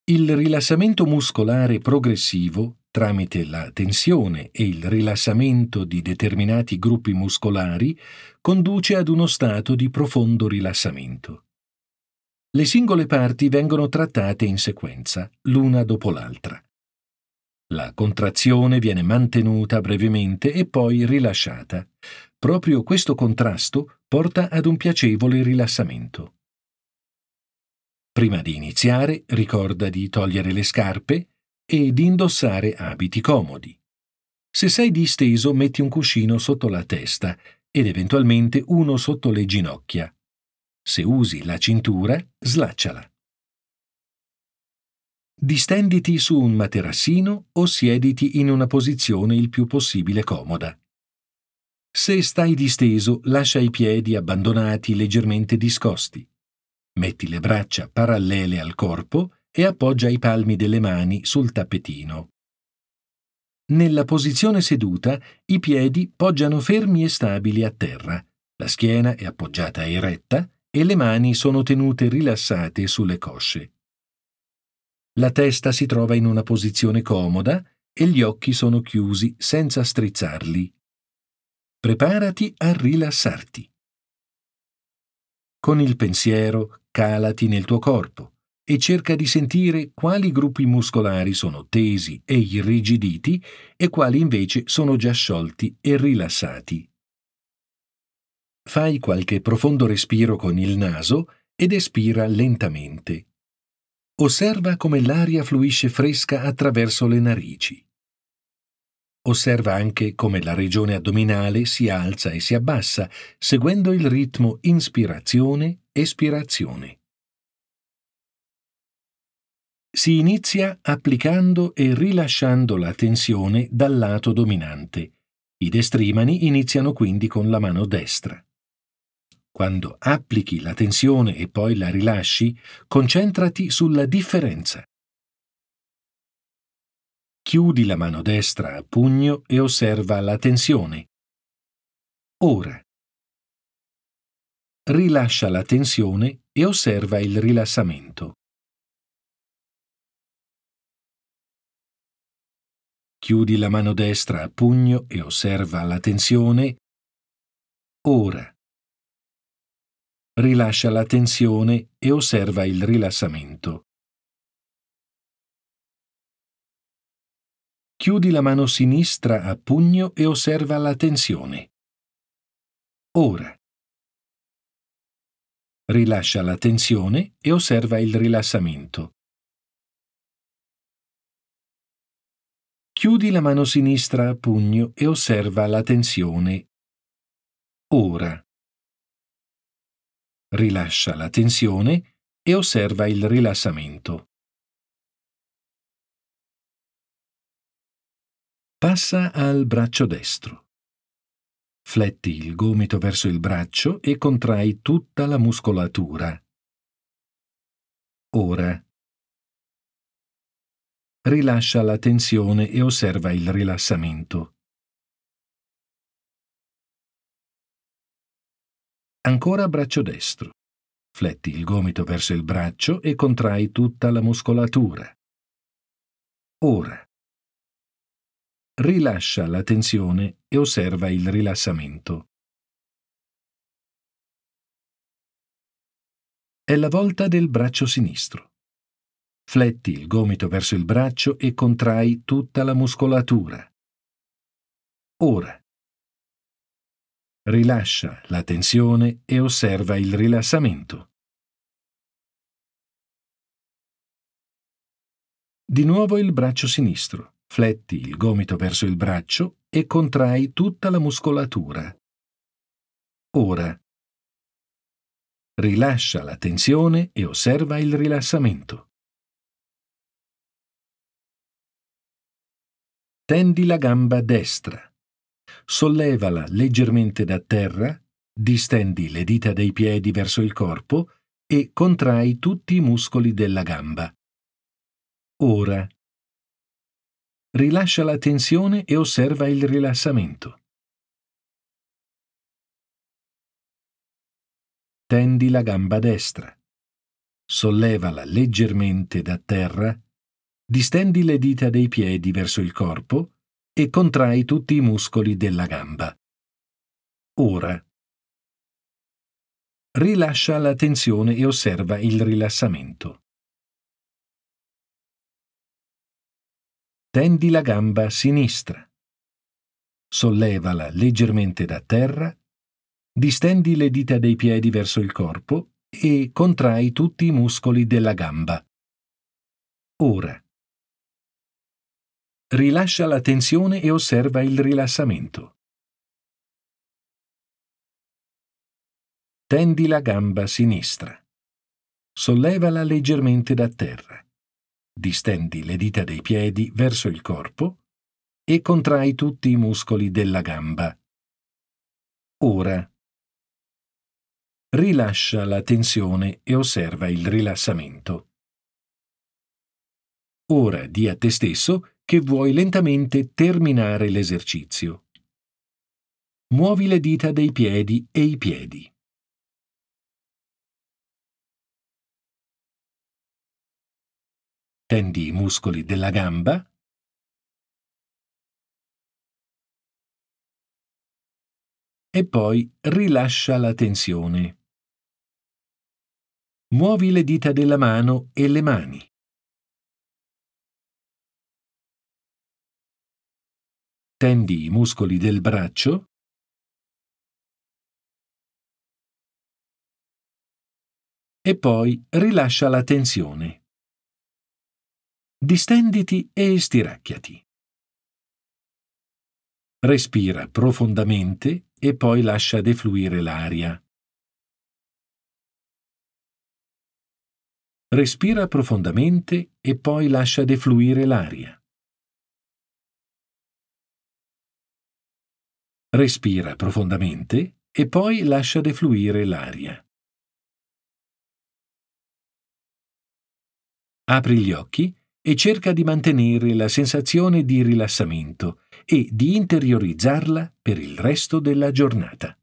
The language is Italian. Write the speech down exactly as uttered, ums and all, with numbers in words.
Il rilassamento muscolare progressivo, tramite la tensione e il rilassamento di determinati gruppi muscolari, conduce ad uno stato di profondo rilassamento. Le singole parti vengono trattate in sequenza, l'una dopo l'altra. La contrazione viene mantenuta brevemente e poi rilasciata. Proprio questo contrasto porta ad un piacevole rilassamento. Prima di iniziare, ricorda di togliere le scarpe e di indossare abiti comodi. Se sei disteso, metti un cuscino sotto la testa ed eventualmente uno sotto le ginocchia. Se usi la cintura, slacciala. Distenditi su un materassino o siediti in una posizione il più possibile comoda. Se stai disteso, lascia i piedi abbandonati leggermente discosti. Metti le braccia parallele al corpo e appoggia i palmi delle mani sul tappetino. Nella posizione seduta, i piedi poggiano fermi e stabili a terra, la schiena è appoggiata eretta e le mani sono tenute rilassate sulle cosce. La testa si trova in una posizione comoda e gli occhi sono chiusi senza strizzarli. Preparati a rilassarti. Con il pensiero calati nel tuo corpo e cerca di sentire quali gruppi muscolari sono tesi e irrigiditi e quali invece sono già sciolti e rilassati. Fai qualche profondo respiro con il naso ed espira lentamente. Osserva come l'aria fluisce fresca attraverso le narici. Osserva anche come la regione addominale si alza e si abbassa, seguendo il ritmo inspirazione-espirazione. Si inizia applicando e rilasciando la tensione dal lato dominante. I destrimani iniziano quindi con la mano destra. Quando applichi la tensione e poi la rilasci, concentrati sulla differenza. Chiudi la mano destra a pugno e osserva la tensione. Ora. Rilascia la tensione e osserva il rilassamento. Chiudi la mano destra a pugno e osserva la tensione. Ora. Rilascia la tensione e osserva il rilassamento. Chiudi la mano sinistra a pugno e osserva la tensione. Ora. Rilascia la tensione e osserva il rilassamento. Chiudi la mano sinistra a pugno e osserva la tensione. Ora. Rilascia la tensione e osserva il rilassamento. Passa al braccio destro. Fletti il gomito verso il braccio e contrai tutta la muscolatura. Ora. Rilascia la tensione e osserva il rilassamento. Ancora braccio destro. Fletti il gomito verso il braccio e contrai tutta la muscolatura. Ora. Rilascia la tensione e osserva il rilassamento. È la volta del braccio sinistro. Fletti il gomito verso il braccio e contrai tutta la muscolatura. Ora. Rilascia la tensione e osserva il rilassamento. Di nuovo il braccio sinistro. Fletti il gomito verso il braccio e contrai tutta la muscolatura. Ora. Rilascia la tensione e osserva il rilassamento. Tendi la gamba destra. Sollevala leggermente da terra, distendi le dita dei piedi verso il corpo e contrai tutti i muscoli della gamba. Ora. Rilascia la tensione e osserva il rilassamento. Tendi la gamba destra. Sollevala leggermente da terra, distendi le dita dei piedi verso il corpo e contrai tutti i muscoli della gamba. Ora. Rilascia la tensione e osserva il rilassamento. Tendi la gamba sinistra. Sollevala leggermente da terra, distendi le dita dei piedi verso il corpo e contrai tutti i muscoli della gamba. Ora. Rilascia la tensione e osserva il rilassamento. Tendi la gamba sinistra. Sollevala leggermente da terra. Distendi le dita dei piedi verso il corpo e contrai tutti i muscoli della gamba. Ora. Rilascia la tensione e osserva il rilassamento. Ora di a te stesso che vuoi lentamente terminare l'esercizio. Muovi le dita dei piedi e i piedi. Tendi i muscoli della gamba. E poi rilascia la tensione. Muovi le dita della mano e le mani. Tendi i muscoli del braccio. E poi rilascia la tensione. Distenditi e stiracchiati. Respira profondamente e poi lascia defluire l'aria. Respira profondamente e poi lascia defluire l'aria. Respira profondamente e poi lascia defluire l'aria. Apri gli occhi e cerca di mantenere la sensazione di rilassamento e di interiorizzarla per il resto della giornata.